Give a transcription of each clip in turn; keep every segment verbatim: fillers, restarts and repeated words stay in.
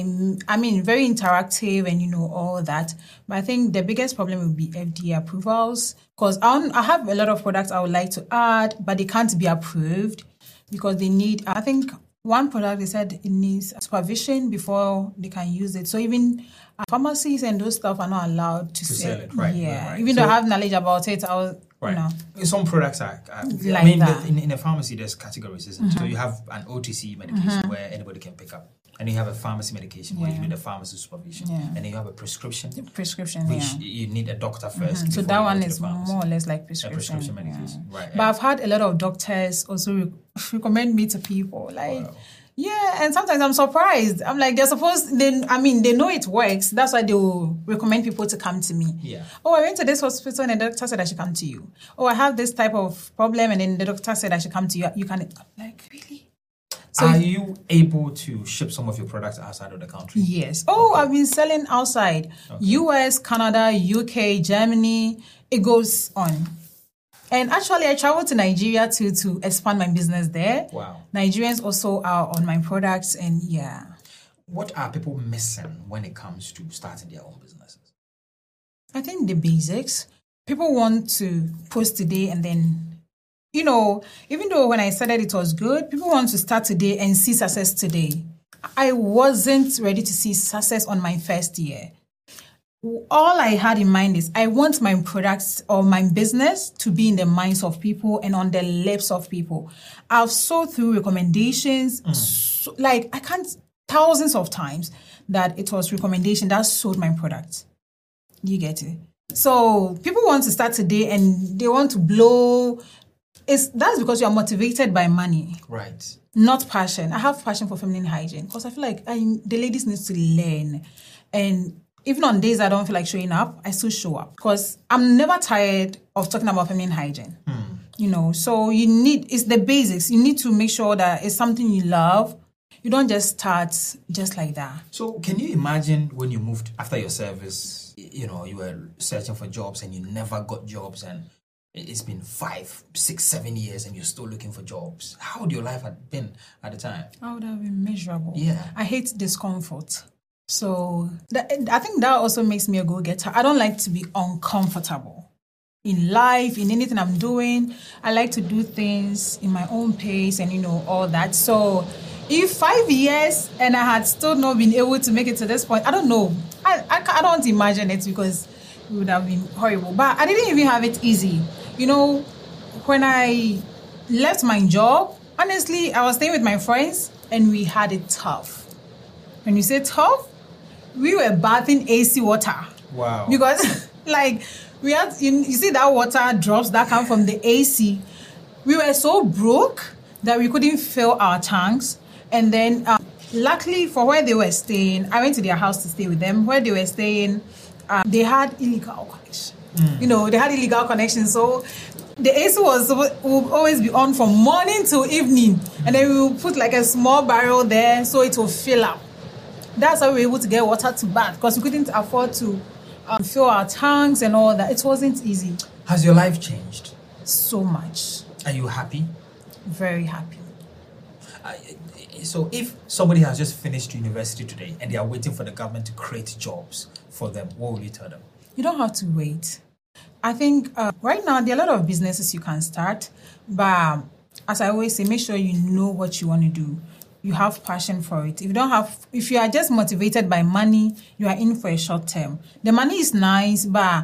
I, I mean, very interactive and, you know, all that. But I think the biggest problem would be F D A approvals, because I have a lot of products I would like to add, but they can't be approved because they need, I think one product, they said it needs supervision before they can use it. So even pharmacies and those stuff are not allowed to, to sell, sell it. Right, yeah. right. Even so, though I have knowledge about it, I was, right. you know. Some products are, are like I mean, that. in, in a pharmacy, there's categories, isn't Mm-hmm. it? So you have an O T C medication Mm-hmm. where anybody can pick up. And you have a pharmacy medication yeah. where you need a pharmacy supervision. Yeah. And then you have a prescription. The prescription, which yeah. you need a doctor first. Mm-hmm. So that one is more or less like prescription. A prescription medication, yeah. right. But yeah. I've had a lot of doctors also re- recommend me to people. Like, wow. yeah, and sometimes I'm surprised. I'm like, they're supposed, they, I mean, they know it works. That's why they will recommend people to come to me. Yeah. Oh, I went to this hospital and the doctor said I should come to you. Oh, I have this type of problem and then the doctor said I should come to you. You can, I'm like, really? So are you able to ship some of your products outside of the country? Yes. Oh, okay. I've been selling outside. Okay. U S, Canada, U K, Germany. It goes on. And actually, I traveled to Nigeria to, to expand my business there. Wow. Nigerians also are on my products and yeah. What are people missing when it comes to starting their own businesses? I think the basics. People want to post today and then, you know, even though when I started it was good, people want to start today and see success today. I wasn't ready to see success on my first year. All I had in mind is I want my products or my business to be in the minds of people and on the lips of people. I've sold through recommendations, mm. so, like I can't, thousands of times that it was recommendation that sold my product. You get it? So people want to start today and they want to blow. It's, that's because you're motivated by money. Right. Not passion. I have passion for feminine hygiene because I feel like I, the ladies need to learn. And even on days I don't feel like showing up, I still show up because I'm never tired of talking about feminine hygiene. Hmm. You know, so you need, it's the basics. You need to make sure that it's something you love. You don't just start just like that. So can you imagine when you moved after your service, you know, you were searching for jobs and you never got jobs and it's been five, six, seven years and you're still looking for jobs. How would your life have been at the time? I would have been miserable. Yeah. I hate discomfort. So that, I think that also makes me a go-getter. I don't like to be uncomfortable. In life, in anything I'm doing, I like to do things in my own pace and, you know, all that. So if five years and I had still not been able to make it to this point, I don't know. I, I, I don't imagine it because it would have been horrible. But I didn't even have it easy. You know, when I left my job, honestly, I was staying with my friends and we had it tough. When you say tough, we were bathing A C water. Wow. Because, like, we had, you, you see that water drops that come from the A C. We were so broke that we couldn't fill our tanks. And then, um, luckily for where they were staying, I went to their house to stay with them. Where they were staying, um, they had illegal connection. Mm. You know, they had illegal connection. So the A C was will always be on from morning till evening. Mm. And then we will put like a small barrel there so it will fill up. That's how we were able to get water to bath because we couldn't afford to um, fill our tanks and all that. It wasn't easy. Has your life changed? So much. Are you happy? Very happy. Uh, so if somebody has just finished university today and they are waiting for the government to create jobs for them, what will you tell them? You don't have to wait. I think uh, right now there are a lot of businesses you can start, but as I always say, make sure you know what you want to do. You have passion for it. If you don't have, if you are just motivated by money, you are in for a short term. The money is nice, but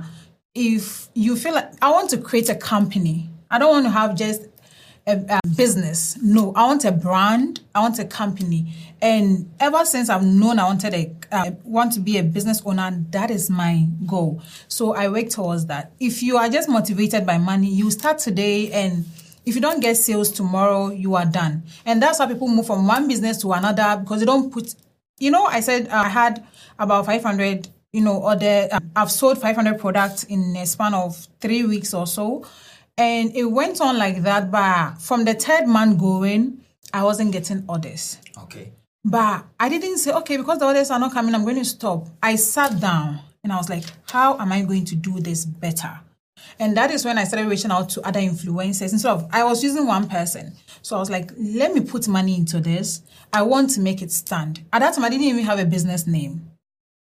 if you feel like, I want to create a company, I don't want to have just a, a business. No, I want a brand. I want a company. And ever since I've known I wanted a, uh, want to be a business owner, that is my goal. So I work towards that. If you are just motivated by money, you start today and if you don't get sales tomorrow, you are done. And that's how people move from one business to another because they don't put, you know, I said uh, I had about five hundred, you know, other, uh, I've sold five hundred products in a span of three weeks or so. And it went on like that. But from the third month going, I wasn't getting orders. Okay. But I didn't say, okay, because the orders are not coming, I'm going to stop. I sat down and I was like, how am I going to do this better? And that is when I started reaching out to other influencers. Instead of, I was using one person. So I was like, let me put money into this. I want to make it stand. At that time, I didn't even have a business name.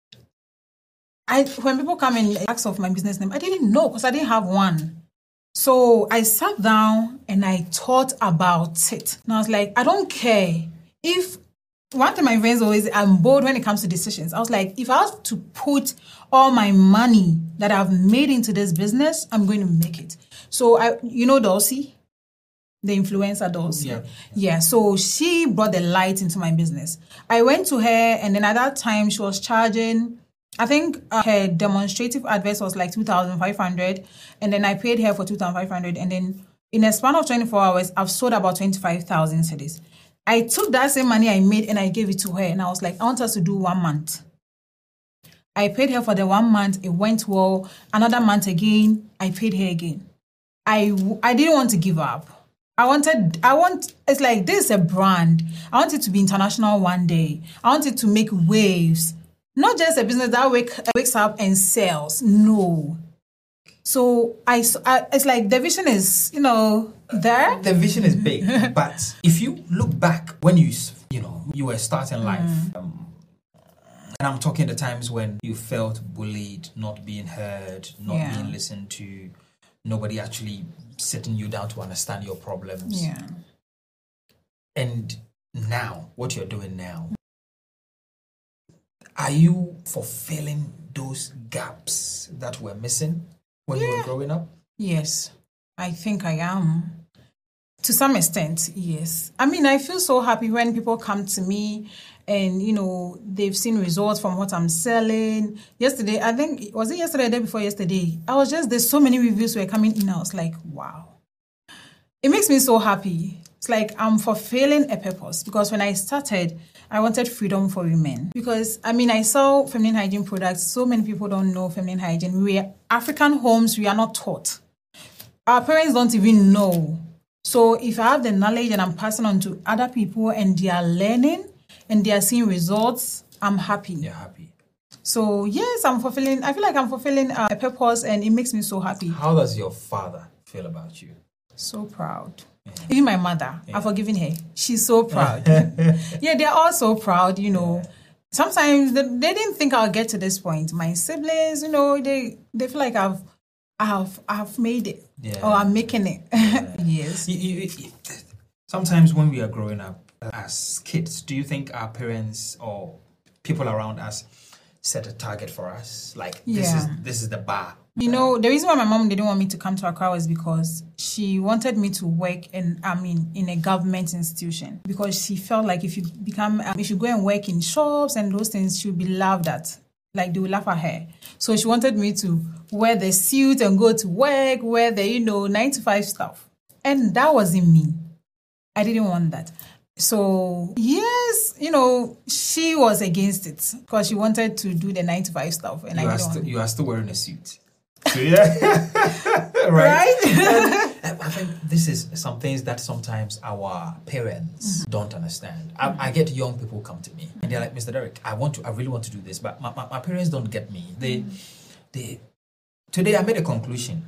I When people come and ask of my business name, I didn't know because I didn't have one. So I sat down and I thought about it. And I was like, I don't care if... One thing my friends always, I'm bold when it comes to decisions. I was like, if I have to put all my money that I've made into this business, I'm going to make it. So, I, you know Dulcie? The influencer Dulcie. Yeah. Yeah, so she brought the light into my business. I went to her, and then at that time, she was charging, I think uh, her demonstrative advert was like two thousand five hundred, and then I paid her for two thousand five hundred, and then in a span of twenty-four hours, I've sold about twenty-five thousand cedis. I took that same money I made and I gave it to her. And I was like, I want us to do one month. I paid her for the one month. It went well. Another month again, I paid her again. I, I didn't want to give up. I wanted, I want, it's like, this is a brand. I want it to be international one day. I want it to make waves. Not just a business that wake, wakes up and sells. No. So I, I, it's like the vision is, you know, there. The vision is big, but if you look back when you, you know, you were starting life, mm. um, and I'm talking the times when you felt bullied, not being heard, not yeah. being listened to, nobody actually sitting you down to understand your problems. Yeah. And now, what you're doing now, are you fulfilling those gaps that were missing when yeah. you were growing up? Yes, I think I am. To some extent, yes. I mean, I feel so happy when people come to me and, you know, they've seen results from what I'm selling. Yesterday, I think, was it yesterday or the day before yesterday? I was just, there's so many reviews were coming in. I was like, wow. It makes me so happy. It's like I'm fulfilling a purpose because when I started, I wanted freedom for women. Because, I mean, I saw feminine hygiene products. So many people don't know feminine hygiene. We are African homes, we are not taught. Our parents don't even know. So if I have the knowledge and I'm passing on to other people and they are learning and they are seeing results, I'm happy. You're happy. So yes, I'm fulfilling, I feel like I'm fulfilling uh, a purpose and it makes me so happy. How does your father feel about you? So proud. Yeah. Even my mother, yeah. I've forgiven her. She's so proud. Yeah, they're all so proud, you know. Yeah. Sometimes they, they didn't think I'll get to this point. My siblings, you know, they, they feel like I've I've I've made it. Yeah. Or I'm making it. Yeah. Yes. You, you, you, sometimes when we are growing up as kids, do you think our parents or people around us set a target for us? Like this yeah. is this is the bar. You know, the reason why my mom didn't want me to come to Accra was because she wanted me to work in, I mean, in a government institution. Because she felt like if you become, um, if you go and work in shops and those things, she would be laughed at. Like they would laugh at her. So she wanted me to wear the suit and go to work, wear the, you know, nine to five stuff. And that wasn't me. I didn't want that. So, yes, you know, she was against it because she wanted to do the nine to five stuff. And you I are didn't st- want You are still wearing a suit. So, yeah. Right? Right? And I think this is some things that sometimes our parents mm-hmm. don't understand. I, I get young people come to me and they're like, Mister Derek, I want to, I really want to do this, but my, my, my parents don't get me. They, mm-hmm. they, today I made a conclusion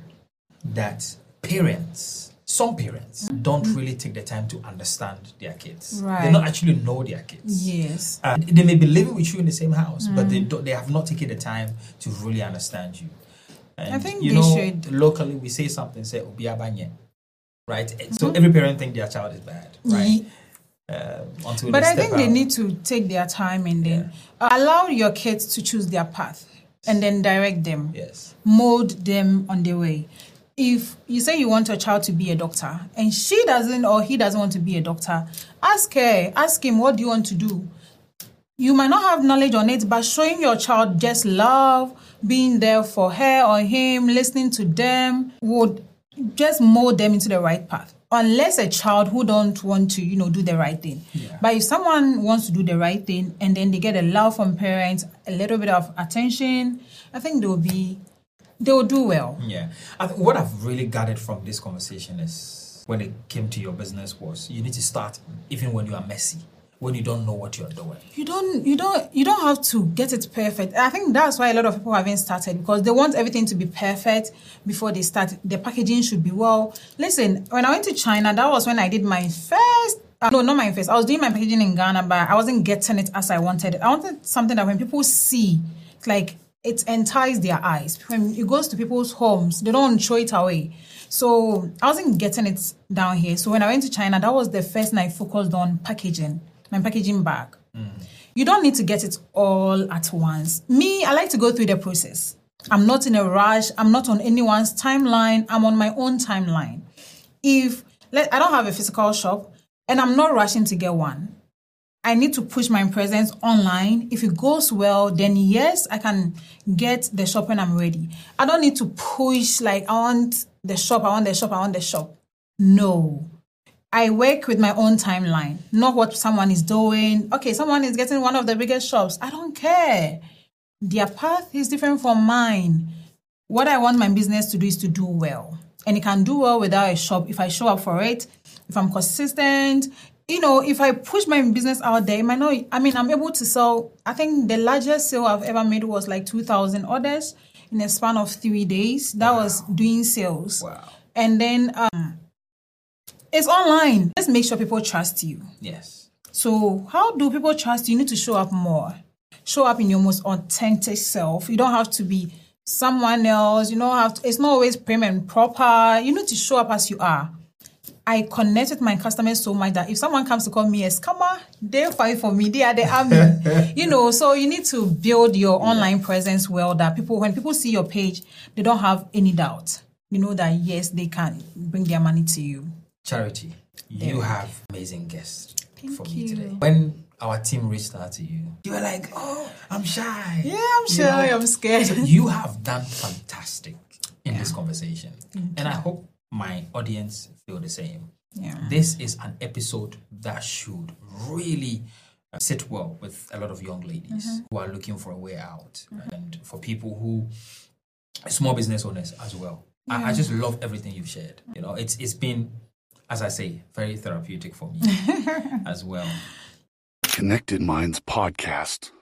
that parents, some parents mm-hmm. don't really take the time to understand their kids. Right. They don't actually know their kids. Yes. Uh, they may be living with you in the same house, mm-hmm. but they don't, they have not taken the time to really understand you. And, I think you they know, should. Locally, we say something, say, Obiabanye, right? Mm-hmm. So every parent thinks their child is bad, right? Uh, until but they I step think out. They need to take their time and then yeah. allow your kids to choose their path and then direct them. Yes. Mold them on their way. If you say you want your child to be a doctor and she doesn't or he doesn't want to be a doctor, ask her, ask him, what do you want to do? You might not have knowledge on it, but showing your child just love, being there for her or him, listening to them would just mold them into the right path. Unless a child who don't want to, you know, do the right thing. Yeah. But if someone wants to do the right thing and then they get a love from parents, a little bit of attention, I think they'll be, they'll do well. Yeah. I think what I've really gathered from this conversation is when it came to your business was you need to start even when you are messy. when you don't know what you're doing? You don't, you don't, you don't have to get it perfect. I think that's why a lot of people haven't started, because they want everything to be perfect before they start. The packaging should be well. Listen, when I went to China, that was when I did my first. Uh, no, not my first. I was doing my packaging in Ghana, but I wasn't getting it as I wanted. I wanted something that when people see, it's like it entices their eyes. When it goes to people's homes, they don't throw it away. So I wasn't getting it down here. So when I went to China, that was the first night I focused on packaging. My packaging bag. Mm. You don't need to get it all at once. Me, I like to go through the process. I'm not in a rush. I'm not on anyone's timeline. I'm on my own timeline. If let, I don't have a physical shop and I'm not rushing to get one, I need to push my presence online. If it goes well, then yes, I can get the shop when I'm ready. I don't need to push like I want the shop, I want the shop, I want the shop. No. I work with my own timeline, not what someone is doing. Okay, someone is getting one of the biggest shops. I don't care. Their path is different from mine. What I want my business to do is to do well. And it can do well without a shop if I show up for it, if I'm consistent. You know, if I push my business out there, it might not, I mean, I'm able to sell, I think the largest sale I've ever made was like two thousand orders in a span of three days. That wow. was doing sales. Wow. And then, um, it's online. Just make sure people trust you. Yes. So how do people trust you? You need to show up more. Show up in your most authentic self. You don't have to be someone else. You don't have to, it's not always prim and proper. You need to show up as you are. I connect with my customers so much that if someone comes to call me a scammer, they'll fight for me. They are the army. You know, so you need to build your online presence well that people, when people see your page, they don't have any doubt. You know that, yes, they can bring their money to you. Charity, you there. Have amazing guests Thank for you. me today. When our team reached out to you, you were like, oh, I'm shy. Yeah, I'm shy. You know? I'm scared. So you have done fantastic in yeah. this conversation. Thank and you. I hope my audience feel the same. Yeah. This is an episode that should really uh, sit well with a lot of young ladies mm-hmm. who are looking for a way out mm-hmm. and for people who, small business owners as well. Yeah. I, I just love everything you've shared. You know, it's it's been, as I say, very therapeutic for me as well. Connected Minds Podcast.